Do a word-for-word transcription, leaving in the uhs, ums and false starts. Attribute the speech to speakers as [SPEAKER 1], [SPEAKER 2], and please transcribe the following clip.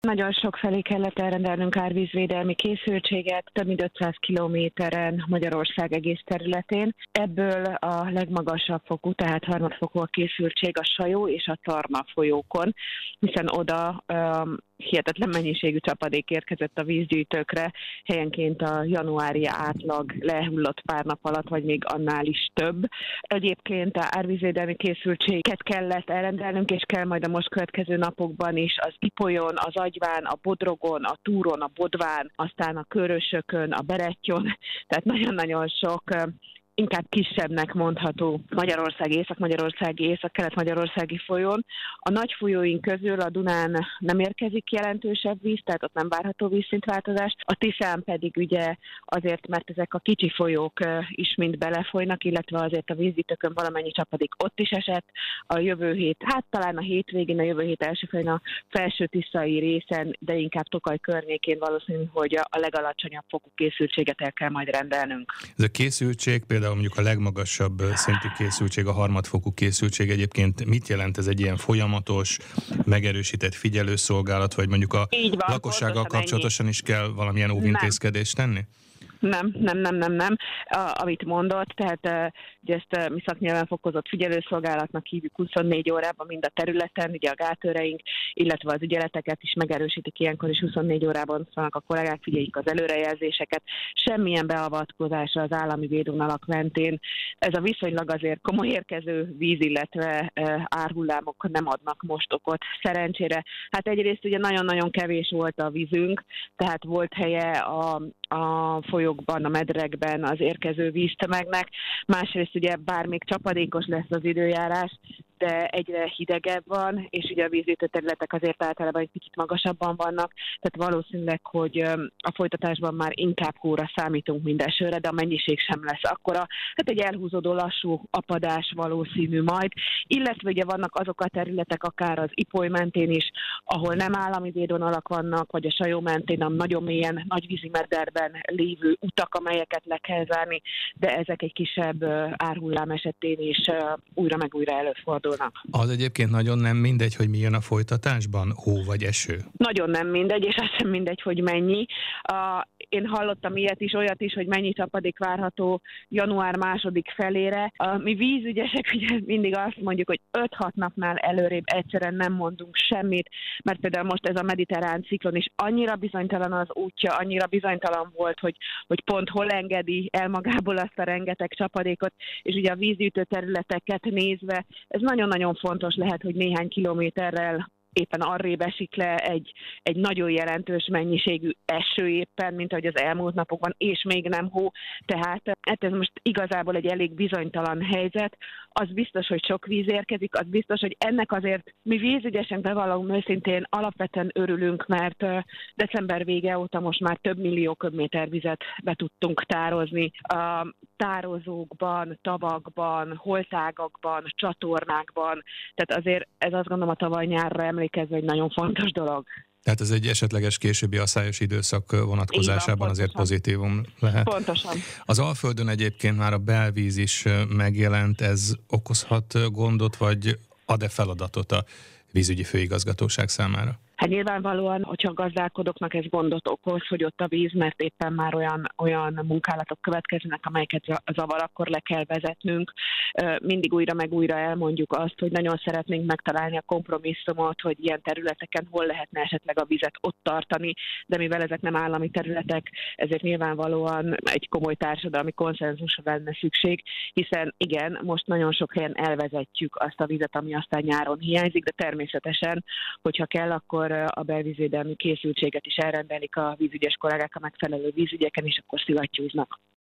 [SPEAKER 1] Nagyon sok felé kellett elrendelnünk árvízvédelmi készültséget, több mint ötszáz kilométeren Magyarország egész területén. Ebből a legmagasabb fokú, tehát harmadfokú a készültség a Sajó és a Tarma folyókon, hiszen oda um, hihetetlen mennyiségű csapadék érkezett a vízgyűjtőkre, helyenként a januári átlag lehullott pár nap alatt, vagy még annál is több. Egyébként a árvízvédelmi készültséget kellett elrendelnünk, és kell majd a most következő napokban is az Ipolyon, az Agyván, a Bodrogon, a Túron, a Bodván, aztán a Körösökön, a Berettyon, tehát nagyon-nagyon sok inkább kisebbnek mondható Magyarországi, Észak-Magyarországi, Észak-Kelet-Magyarországi folyón. A nagy folyóink közül a Dunán nem érkezik jelentősebb víz, tehát ott nem várható vízszintváltozás. A Tiszán pedig ugye azért, mert ezek a kicsi folyók is mind belefolynak, illetve azért a vízgyűjtőkön valamennyi csapadék ott is esett. A jövő hét, hát talán a hétvégén, a jövő hét első felén a felső tiszai részen, de inkább Tokaj környékén valószínű, hogy a legalacsonyabb fokú készültséget el kell majd rendelnünk.
[SPEAKER 2] Ez a készültség például mondjuk a legmagasabb szintű készültség, a harmadfokú készültség egyébként mit jelent? Ez egy ilyen folyamatos, megerősített figyelőszolgálat, vagy mondjuk a
[SPEAKER 1] van,
[SPEAKER 2] lakossággal kapcsolatosan ennyi. Is kell valamilyen óvintézkedést tenni?
[SPEAKER 1] Nem, nem, nem, nem, nem, a, amit mondott, tehát uh, ugye ezt uh, mi szaknyelven fokozott figyelőszolgálatnak hívjuk huszonnégy órában mind a területen, ugye a gátőreink, illetve az ügyeleteket is megerősítik ilyenkor, és huszonnégy órában vannak a kollégák, figyeljük az előrejelzéseket, semmilyen beavatkozásra az állami védvonalak mentén. Ez a viszonylag azért komoly érkező víz, illetve uh, árhullámok nem adnak most okot szerencsére. Hát egyrészt ugye nagyon-nagyon kevés volt a vízünk, tehát volt helye a, a folyókban, a medrekben az érkező víztömegnek. Másrészt ugye bár még csapadékos lesz az időjárás, de egyre hidegebb van, és ugye a vízgyűjtő területek azért általában egy kicsit magasabban vannak, tehát valószínűleg, hogy a folytatásban már inkább hóra számítunk, mint esőre, de a mennyiség sem lesz akkora. Hát egy elhúzódó lassú apadás valószínű majd, illetve ugye vannak azok a területek, akár az Ipoly mentén is, ahol nem állami védvonalak vannak, vagy a Sajó mentén, a nagyon mélyen nagyvízi mederben lévő utak, amelyeket le kell zárni, de ezek egy kisebb árhullám esetén is újra meg újra előfordul.
[SPEAKER 2] Az egyébként nagyon nem mindegy, hogy mi jön a folytatásban, hó vagy eső?
[SPEAKER 1] Nagyon nem mindegy, és az sem mindegy, hogy mennyi. Uh, én hallottam ilyet is, olyat is, hogy mennyi csapadék várható január második felére. Uh, mi vízügyesek ugye mindig azt mondjuk, hogy öt-hat napnál előrébb egyszerűen nem mondunk semmit, mert például most ez a mediterrán ciklon is annyira bizonytalan az útja, annyira bizonytalan volt, hogy, hogy pont hol engedi el magából azt a rengeteg csapadékot, és ugye a vízgyűjtő területeket nézve, ez nagyon-nagyon fontos lehet, hogy néhány kilométerrel éppen arrébb esik le egy, egy nagyon jelentős mennyiségű eső éppen, mint ahogy az elmúlt napokban, és még nem hó. Tehát hát ez most igazából egy elég bizonytalan helyzet. Az biztos, hogy sok víz érkezik, az biztos, hogy ennek azért mi vízügyesen bevallom őszintén alapvetően örülünk, mert december vége óta most már több millió köbméter vizet be tudtunk tározni a tározókban, tavakban, holtágakban, csatornákban. Tehát azért ez azt gondolom a tavaly nyárra emlékezve egy nagyon fontos dolog.
[SPEAKER 2] Tehát ez egy esetleges későbbi asszályos időszak vonatkozásában van, azért pozitívum lehet.
[SPEAKER 1] Pontosan.
[SPEAKER 2] Az Alföldön egyébként már a belvíz is megjelent, ez okozhat gondot, vagy ad-e feladatot a vízügyi főigazgatóság számára?
[SPEAKER 1] Hát nyilvánvalóan, hogyha a gazdálkodóknak ez gondot okoz, hogy ott a víz, mert éppen már olyan, olyan munkálatok következnek, amelyeket zavar, akkor le kell vezetnünk. Mindig újra meg újra elmondjuk azt, hogy nagyon szeretnénk megtalálni a kompromisszumot, hogy ilyen területeken hol lehetne esetleg a vizet ott tartani, de mivel ezek nem állami területek, ezért nyilvánvalóan egy komoly társadalmi konszenzusra lenne szükség, hiszen igen, most nagyon sok helyen elvezetjük azt a vizet, ami aztán nyáron hiányzik, de természetesen, hogyha kell, akkor a belvízvédelmi készültséget is elrendelik a vízügyes kollégák a megfelelő vízügyeken, és akkor szivattyúznak.